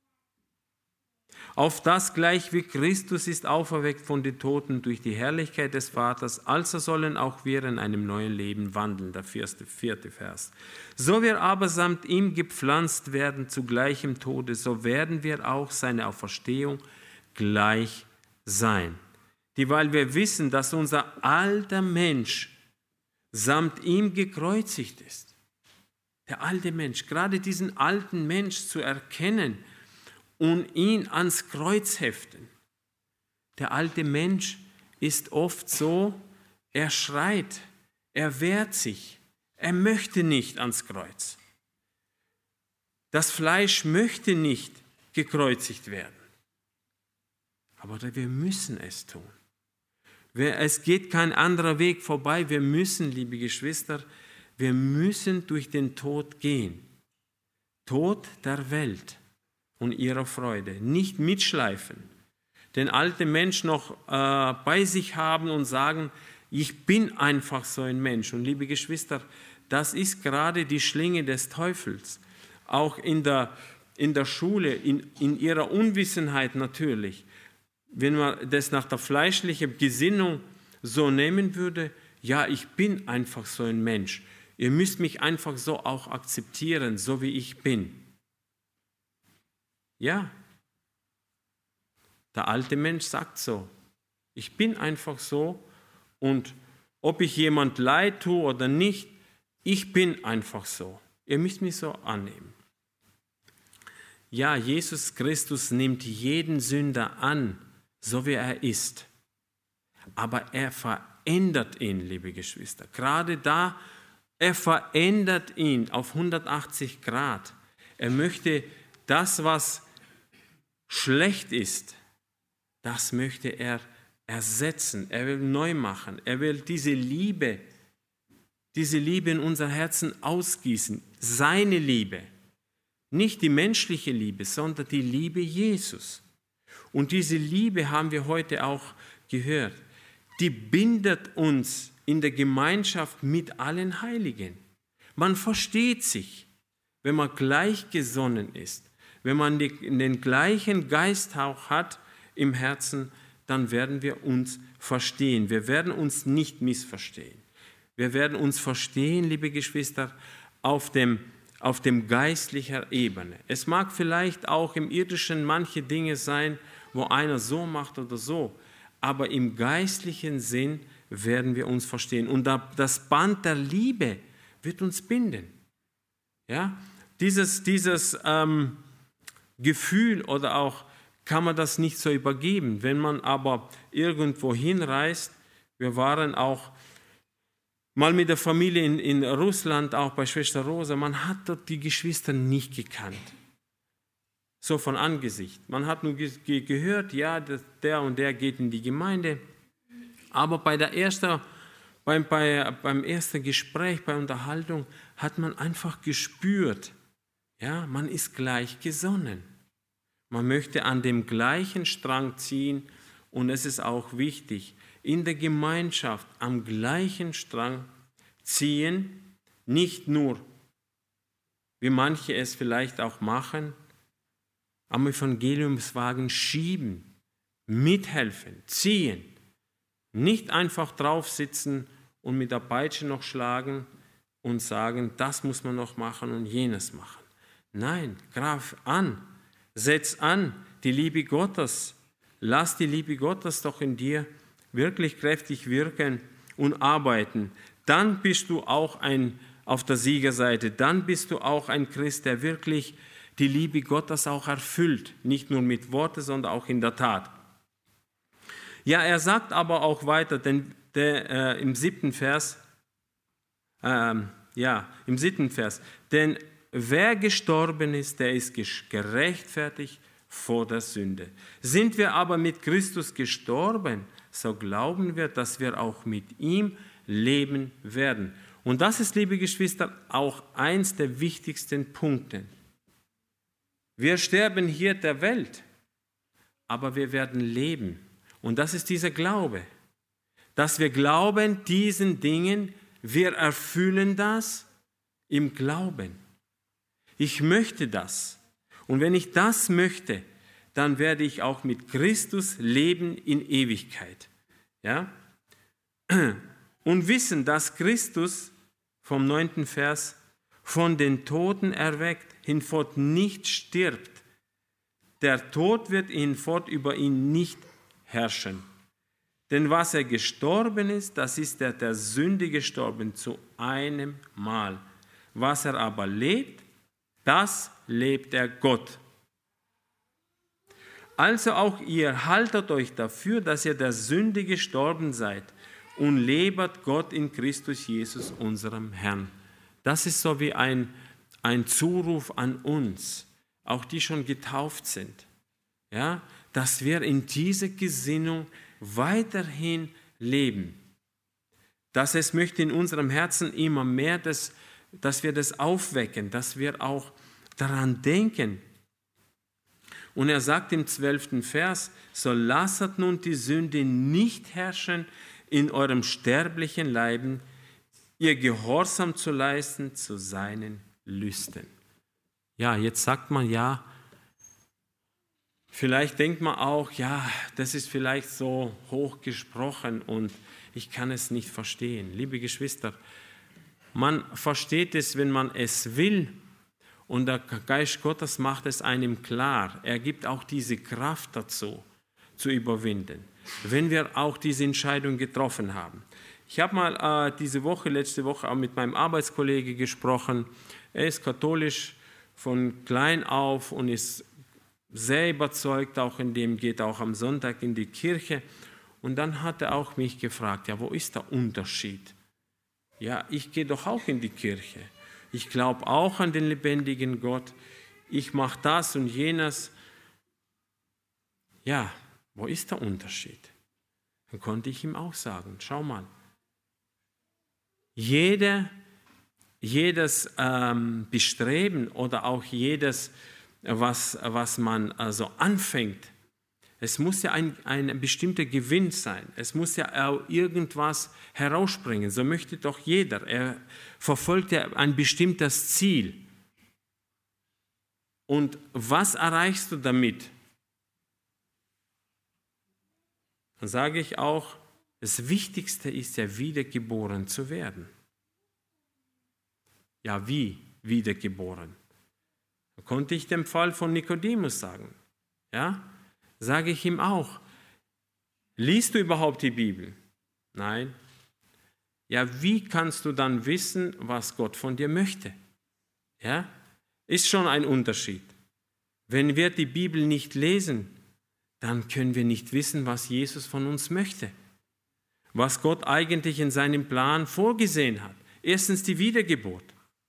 auf das gleich wie Christus ist auferweckt von den Toten durch die Herrlichkeit des Vaters, also sollen auch wir in einem neuen Leben wandeln, der 4. Vers. So wir aber samt ihm gepflanzt werden zu gleichem Tode, so werden wir auch seine Auferstehung gleich sein. Dieweil wir wissen, dass unser alter Mensch samt ihm gekreuzigt ist. Der alte Mensch, gerade diesen alten Mensch zu erkennen und ihn ans Kreuz heften. Der alte Mensch ist oft so, er schreit, er wehrt sich, er möchte nicht ans Kreuz. Das Fleisch möchte nicht gekreuzigt werden. Aber wir müssen es tun. Es geht kein anderer Weg vorbei. Wir müssen, liebe Geschwister, wir müssen durch den Tod gehen. Tod der Welt und ihrer Freude. Nicht mitschleifen. Den alten Mensch noch bei sich haben und sagen, ich bin einfach so ein Mensch. Und liebe Geschwister, das ist gerade die Schlinge des Teufels. Auch in der Schule, in ihrer Unwissenheit natürlich. Wenn man das nach der fleischlichen Gesinnung so nehmen würde, ja, ich bin einfach so ein Mensch. Ihr müsst mich einfach so auch akzeptieren, so wie ich bin. Ja, der alte Mensch sagt so, ich bin einfach so und ob ich jemand leid tue oder nicht, ich bin einfach so. Ihr müsst mich so annehmen. Ja, Jesus Christus nimmt jeden Sünder an, so wie er ist. Aber er verändert ihn, liebe Geschwister. Gerade da, er verändert ihn auf 180 Grad. Er möchte das, was schlecht ist, das möchte er ersetzen. Er will neu machen. Er will diese Liebe in unser Herzen ausgießen. Seine Liebe. Nicht die menschliche Liebe, sondern die Liebe Jesus. Und diese Liebe haben wir heute auch gehört. Die bindet uns in der Gemeinschaft mit allen Heiligen. Man versteht sich, wenn man gleichgesonnen ist. Wenn man den gleichen Geisthauch hat im Herzen, dann werden wir uns verstehen. Wir werden uns nicht missverstehen. Wir werden uns verstehen, liebe Geschwister, auf dem geistlichen Ebene. Es mag vielleicht auch im Irdischen manche Dinge sein, wo einer so macht oder so, aber im geistlichen Sinn werden wir uns verstehen. Und das Band der Liebe wird uns binden. Ja? Dieses Gefühl oder auch kann man das nicht so übergeben. Wenn man aber irgendwo hinreist, wir waren auch mal mit der Familie in Russland, auch bei Schwester Rosa, man hat dort die Geschwister nicht gekannt. So von Angesicht. Man hat nur gehört, ja, der und der geht in die Gemeinde. Aber beim ersten Gespräch, bei Unterhaltung, hat man einfach gespürt, ja, man ist gleichgesonnen. Man möchte an dem gleichen Strang ziehen und es ist auch wichtig, in der Gemeinschaft am gleichen Strang ziehen, nicht nur, wie manche es vielleicht auch machen, am Evangeliumswagen schieben, mithelfen, ziehen, nicht einfach drauf sitzen und mit der Peitsche noch schlagen und sagen, das muss man noch machen und jenes machen. Nein, greif an, setz an, die Liebe Gottes, lass die Liebe Gottes doch in dir wirklich kräftig wirken und arbeiten. Dann bist du auch auf der Siegerseite, dann bist du auch ein Christ, der wirklich die Liebe Gottes auch erfüllt, nicht nur mit Worten, sondern auch in der Tat. Ja, er sagt aber auch weiter, denn im 7. Vers, denn wer gestorben ist, der ist gerechtfertigt vor der Sünde. Sind wir aber mit Christus gestorben, so glauben wir, dass wir auch mit ihm leben werden. Und das ist, liebe Geschwister, auch eins der wichtigsten Punkte. Wir sterben hier der Welt, aber wir werden leben. Und das ist dieser Glaube, dass wir glauben diesen Dingen, wir erfüllen das im Glauben. Ich möchte das. Und wenn ich das möchte, dann werde ich auch mit Christus leben in Ewigkeit. Ja? Und wissen, dass Christus vom 9. Vers von den Toten erweckt, hinfort nicht stirbt. Der Tod wird hinfort über ihn nicht herrschen. Denn was er gestorben ist, das ist der Sünde gestorben zu einem Mal. Was er aber lebt, das lebt er Gott. Also auch ihr haltet euch dafür, dass ihr der Sünde gestorben seid und lebet Gott in Christus Jesus, unserem Herrn. Das ist so wie ein Zuruf an uns, auch die schon getauft sind, ja, dass wir in dieser Gesinnung weiterhin leben. Dass es möchte in unserem Herzen immer mehr, dass wir das aufwecken, dass wir auch daran denken. Und er sagt im 12. Vers, so lasset nun die Sünde nicht herrschen in eurem sterblichen Leiben, ihr Gehorsam zu leisten zu seinen Lüsten. Ja, jetzt sagt man ja, vielleicht denkt man auch, ja, das ist vielleicht so hoch gesprochen und ich kann es nicht verstehen. Liebe Geschwister, man versteht es, wenn man es will, und der Geist Gottes macht es einem klar. Er gibt auch diese Kraft dazu, zu überwinden, wenn wir auch diese Entscheidung getroffen haben. Ich habe mal letzte Woche auch mit meinem Arbeitskollege gesprochen. Er ist katholisch von klein auf und ist sehr überzeugt, auch in dem, geht auch am Sonntag in die Kirche. Und dann hat er auch mich gefragt, ja, wo ist der Unterschied? Ja, ich gehe doch auch in die Kirche. Ich glaube auch an den lebendigen Gott. Ich mache das und jenes. Ja, wo ist der Unterschied? Dann konnte ich ihm auch sagen, schau mal, jedes Bestreben oder auch jedes, was man also anfängt, es muss ja ein bestimmter Gewinn sein. Es muss ja auch irgendwas herausspringen. So möchte doch jeder. Er verfolgt ja ein bestimmtes Ziel. Und was erreichst du damit? Dann sage ich auch, das Wichtigste ist ja, wiedergeboren zu werden. Ja, wie wiedergeboren? Da konnte ich den Fall von Nikodemus sagen. Ja, sage ich ihm auch. Liest du überhaupt die Bibel? Nein. Ja, wie kannst du dann wissen, was Gott von dir möchte? Ja, ist schon ein Unterschied. Wenn wir die Bibel nicht lesen, dann können wir nicht wissen, was Jesus von uns möchte. Was Gott eigentlich in seinem Plan vorgesehen hat. Erstens die Wiedergeburt.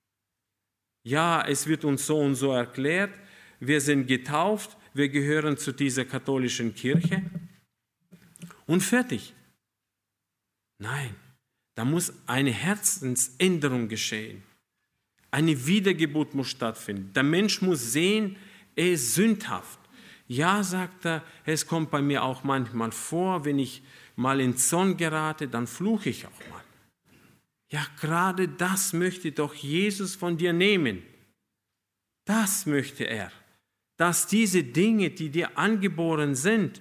Ja, es wird uns so und so erklärt. Wir sind getauft, wir gehören zu dieser katholischen Kirche und fertig. Nein, da muss eine Herzensänderung geschehen. Eine Wiedergeburt muss stattfinden. Der Mensch muss sehen, er ist sündhaft. Ja, sagt er, es kommt bei mir auch manchmal vor, wenn ich mal in Zorn gerate, dann fluche ich auch mal. Ja, gerade das möchte doch Jesus von dir nehmen. Das möchte er. Dass diese Dinge, die dir angeboren sind,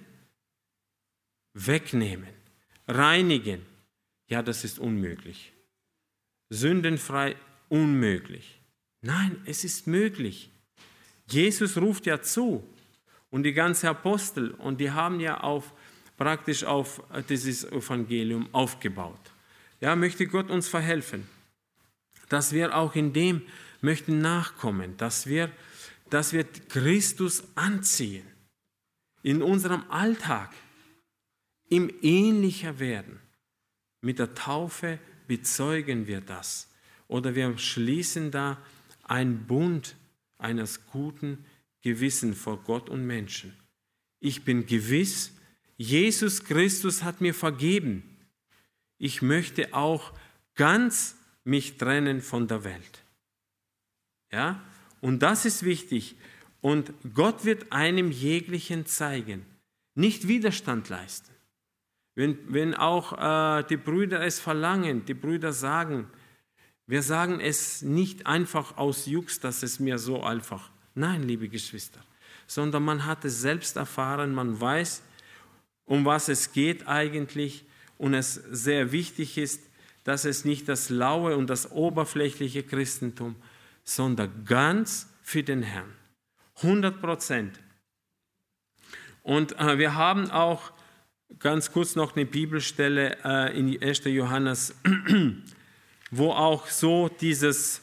wegnehmen, reinigen. Ja, das ist unmöglich. Sündenfrei, unmöglich. Nein, es ist möglich. Jesus ruft ja zu und die ganzen Apostel, und die haben ja praktisch auf dieses Evangelium aufgebaut. Ja, möchte Gott uns verhelfen, dass wir auch in dem möchten nachkommen, dass wir Christus anziehen, in unserem Alltag, ihm ähnlicher werden. Mit der Taufe bezeugen wir das. Oder wir schließen da einen Bund eines guten Gewissens vor Gott und Menschen. Ich bin gewiss, Jesus Christus hat mir vergeben. Ich möchte auch ganz mich trennen von der Welt. Ja? Und das ist wichtig. Und Gott wird einem jeglichen zeigen, nicht Widerstand leisten. Wenn auch die Brüder es verlangen, die Brüder sagen, wir sagen es nicht einfach aus Jux, dass es mir so einfach. Nein, liebe Geschwister, sondern man hat es selbst erfahren, man weiß, um was es geht eigentlich, und es sehr wichtig ist, dass es nicht das laue und das oberflächliche Christentum, sondern ganz für den Herrn. 100%. Und wir haben auch ganz kurz noch eine Bibelstelle in 1. Johannes, wo auch so dieses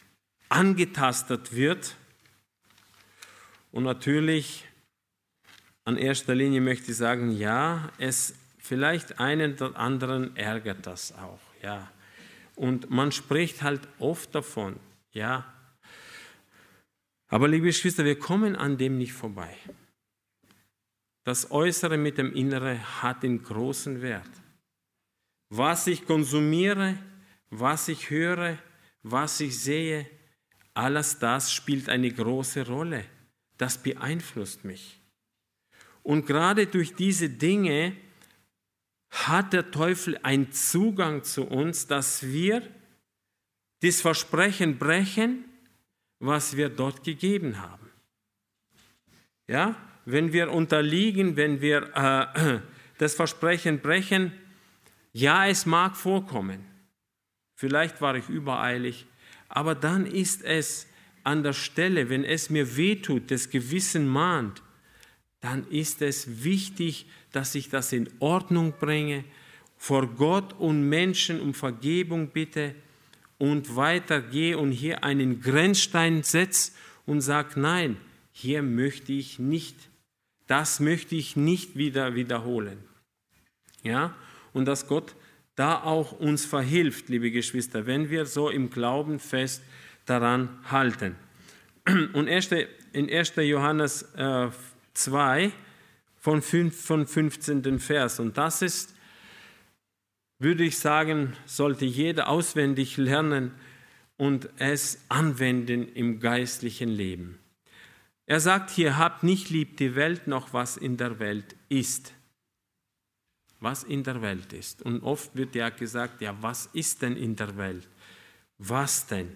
angetastet wird. Und natürlich an erster Linie möchte ich sagen, ja, es vielleicht einen oder anderen ärgert das auch, ja. Und man spricht halt oft davon, ja. Aber liebe Geschwister, wir kommen an dem nicht vorbei. Das Äußere mit dem Inneren hat den großen Wert. Was ich konsumiere, was ich höre, was ich sehe, alles das spielt eine große Rolle. Das beeinflusst mich. Und gerade durch diese Dinge hat der Teufel einen Zugang zu uns, dass wir das Versprechen brechen, was wir dort gegeben haben. Ja, wenn wir unterliegen, wenn wir das Versprechen brechen, ja, es mag vorkommen. Vielleicht war ich übereilig, aber dann ist es an der Stelle, wenn es mir wehtut, das Gewissen mahnt, dann ist es wichtig, dass ich das in Ordnung bringe, vor Gott und Menschen um Vergebung bitte und weitergehe und hier einen Grenzstein setze und sage, nein, hier möchte ich nicht, das möchte ich nicht wieder wiederholen. Ja, und dass Gott da auch uns verhilft, liebe Geschwister, wenn wir so im Glauben fest daran halten. Und in 1. Johannes 2 von 15. Vers, und das ist, würde ich sagen, sollte jeder auswendig lernen und es anwenden im geistlichen Leben. Er sagt hier, habt nicht lieb die Welt noch, was in der Welt ist. Was in der Welt ist. Und oft wird ja gesagt, ja, was ist denn in der Welt? Was denn?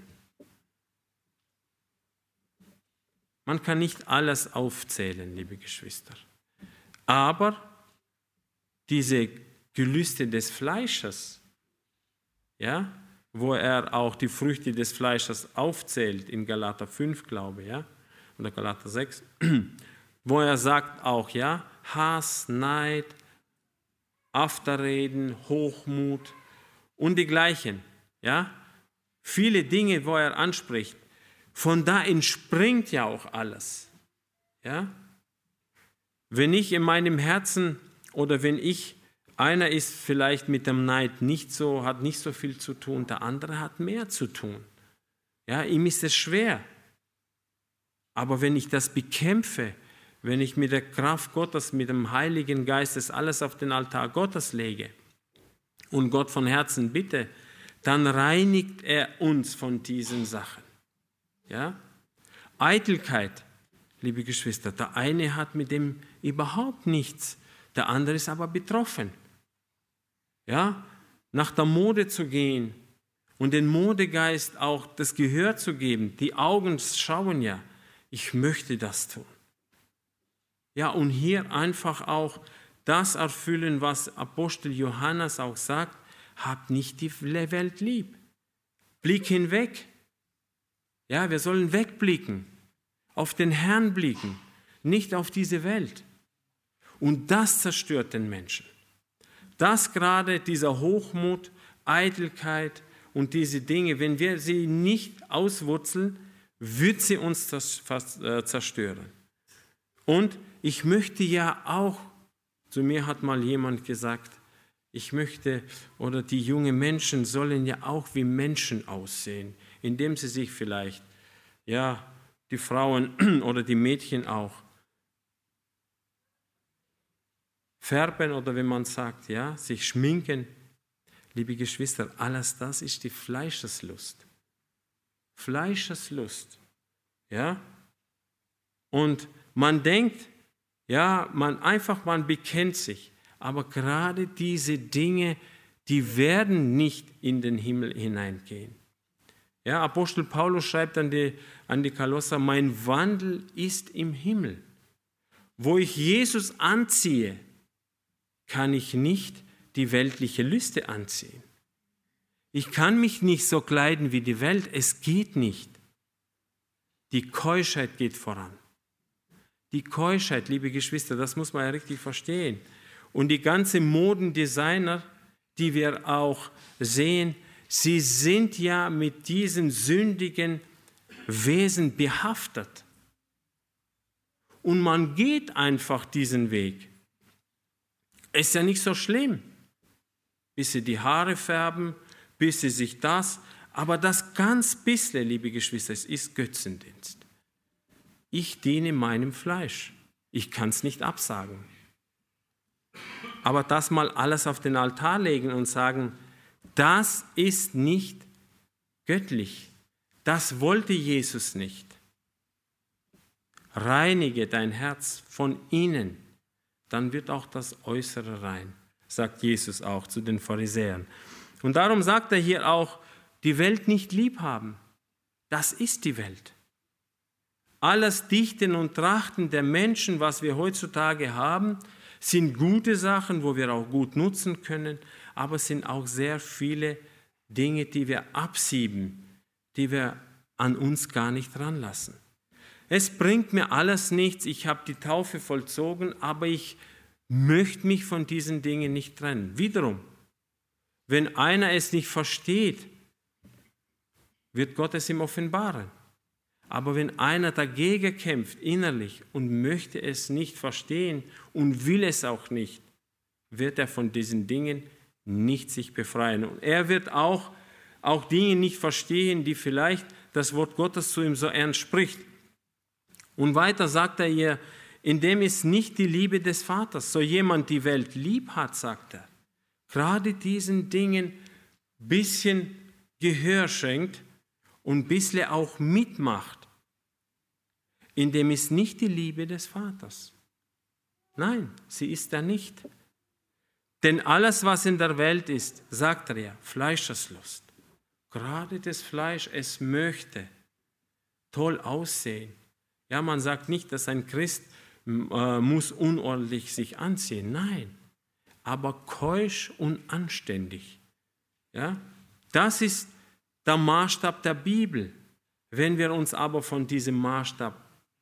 Man kann nicht alles aufzählen, liebe Geschwister. Aber diese Gelüste des Fleisches, ja, wo er auch die Früchte des Fleisches aufzählt, in Galater 5, glaube ich, ja, oder Galater 6, wo er sagt auch, ja, Hass, Neid, Afterreden, Hochmut und die gleichen, ja, viele Dinge, wo er anspricht. Von da entspringt ja auch alles. Ja? Wenn ich in meinem Herzen oder wenn ich, einer ist vielleicht mit dem Neid nicht so, hat nicht so viel zu tun, der andere hat mehr zu tun. Ja, ihm ist es schwer. Aber wenn ich das bekämpfe, wenn ich mit der Kraft Gottes, mit dem Heiligen Geist alles auf den Altar Gottes lege und Gott von Herzen bitte, dann reinigt er uns von diesen Sachen. Ja? Eitelkeit, liebe Geschwister, der eine hat mit dem überhaupt nichts, der andere ist aber betroffen. Ja? Nach der Mode zu gehen und den Modegeist auch das Gehör zu geben, die Augen schauen ja, ich möchte das tun. Ja, und hier einfach auch das erfüllen, was Apostel Johannes auch sagt, habt nicht die Welt lieb. Blick hinweg. Ja, wir sollen wegblicken, auf den Herrn blicken, nicht auf diese Welt. Und das zerstört den Menschen. Das gerade, dieser Hochmut, Eitelkeit und diese Dinge, wenn wir sie nicht auswurzeln, wird sie uns zerstören. Und ich möchte ja auch, zu mir hat mal jemand gesagt, ich möchte, oder die jungen Menschen sollen ja auch wie Menschen aussehen, indem sie sich vielleicht, ja, die Frauen oder die Mädchen auch färben oder wenn man sagt, ja, sich schminken. Liebe Geschwister, alles das ist die Fleischeslust. Fleischeslust, ja. Und man denkt, ja, man bekennt sich, aber gerade diese Dinge, die werden nicht in den Himmel hineingehen. Ja, Apostel Paulus schreibt an die Kolosser, mein Wandel ist im Himmel. Wo ich Jesus anziehe, kann ich nicht die weltliche Lüste anziehen. Ich kann mich nicht so kleiden wie die Welt, es geht nicht. Die Keuschheit geht voran. Die Keuschheit, liebe Geschwister, das muss man ja richtig verstehen. Und die ganzen Modendesigner, die wir auch sehen, sie sind ja mit diesen sündigen Wesen behaftet. und man geht einfach diesen Weg. Ist ja nicht so schlimm. Bis sie die Haare färben, bis sie sich das, aber das ganz bisschen, liebe Geschwister, es ist Götzendienst. Ich diene meinem Fleisch. Ich kann es nicht absagen. Aber das mal alles auf den Altar legen und sagen, das ist nicht göttlich. Das wollte Jesus nicht. Reinige dein Herz von innen, dann wird auch das Äußere rein, sagt Jesus auch zu den Pharisäern. Und darum sagt er hier auch, die Welt nicht lieb haben. Das ist die Welt. Alles Dichten und Trachten der Menschen, was wir heutzutage haben, sind gute Sachen, wo wir auch gut nutzen können, aber es sind auch sehr viele Dinge, die wir absieben, die wir an uns gar nicht ranlassen. Es bringt mir alles nichts, ich habe die Taufe vollzogen, aber ich möchte mich von diesen Dingen nicht trennen. Wiederum, wenn einer es nicht versteht, wird Gott es ihm offenbaren. Aber wenn einer dagegen kämpft innerlich und möchte es nicht verstehen und will es auch nicht, wird er von diesen Dingen nicht sich befreien. Und er wird auch Dinge nicht verstehen, die vielleicht das Wort Gottes zu ihm so ernst spricht. Und weiter sagt er ihr, in dem ist nicht die Liebe des Vaters. So jemand die Welt lieb hat, sagt er, gerade diesen Dingen ein bisschen Gehör schenkt und ein bisschen auch mitmacht, in dem ist nicht die Liebe des Vaters. Nein, sie ist da nicht. Denn alles, was in der Welt ist, sagt er ja, Fleischeslust. Gerade das Fleisch, es möchte toll aussehen. Ja, man sagt nicht, dass ein Christ muss unordentlich sich anziehen. Nein, aber keusch und anständig. Ja, das ist der Maßstab der Bibel. Wenn wir uns aber von diesem Maßstab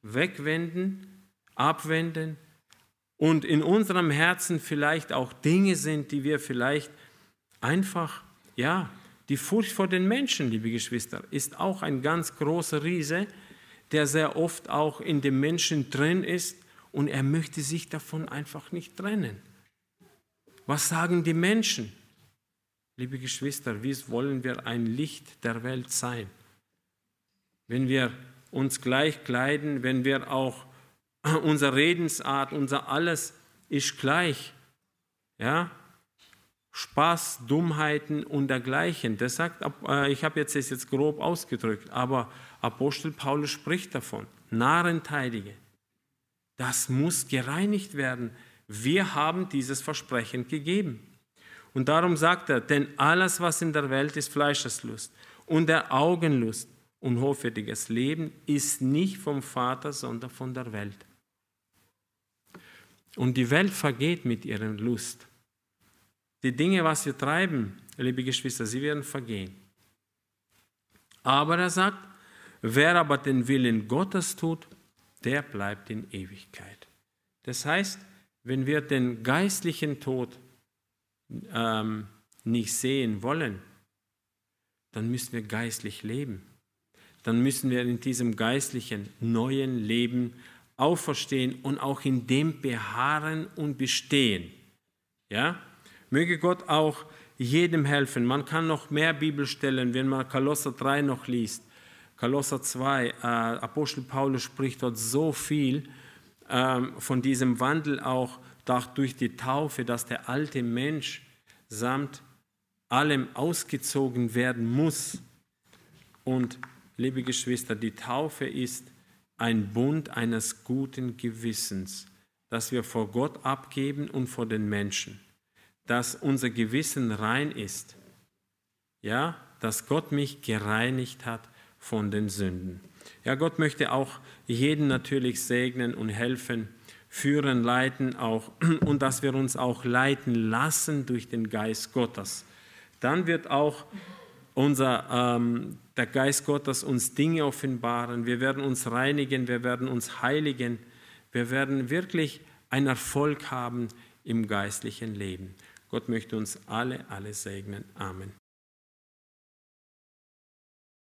abwenden und in unserem Herzen vielleicht auch Dinge sind, die wir vielleicht einfach, ja, die Furcht vor den Menschen, liebe Geschwister, ist auch ein ganz großer Riese, der sehr oft auch in dem Menschen drin ist und er möchte sich davon einfach nicht trennen. Was sagen die Menschen? Liebe Geschwister, wie wollen wir ein Licht der Welt sein? Wenn wir uns gleich kleiden, wenn wir auch unsere Redensart, unser alles ist gleich, ja, Spaß, Dummheiten und dergleichen. Das sagt, ich habe jetzt grob ausgedrückt, aber Apostel Paulus spricht davon. Narrenteilige. Das muss gereinigt werden. Wir haben dieses Versprechen gegeben. Und darum sagt er, denn alles, was in der Welt ist, Fleischeslust und der Augenlust und hoffärtiges Leben, ist nicht vom Vater, sondern von der Welt. Und die Welt vergeht mit ihrer Lust. Die Dinge, was wir treiben, liebe Geschwister, sie werden vergehen. Aber er sagt, wer aber den Willen Gottes tut, der bleibt in Ewigkeit. Das heißt, wenn wir den geistlichen Tod nicht sehen wollen, dann müssen wir geistlich leben. Dann müssen wir in diesem geistlichen neuen Leben auferstehen und auch in dem beharren und bestehen. Ja? Möge Gott auch jedem helfen. Man kann noch mehr Bibelstellen, wenn man Kolosser 3 noch liest, Kolosser 2, Apostel Paulus spricht dort so viel von diesem Wandel auch durch die Taufe, dass der alte Mensch samt allem ausgezogen werden muss. Und liebe Geschwister, die Taufe ist ein Bund eines guten Gewissens, das wir vor Gott abgeben und vor den Menschen, dass unser Gewissen rein ist, ja, dass Gott mich gereinigt hat von den Sünden. Ja, Gott möchte auch jeden natürlich segnen und helfen, führen, leiten auch und dass wir uns auch leiten lassen durch den Geist Gottes. Dann wird auch der Geist Gottes uns Dinge offenbaren. Wir werden uns reinigen, wir werden uns heiligen. Wir werden wirklich einen Erfolg haben im geistlichen Leben. Gott möchte uns alle segnen. Amen.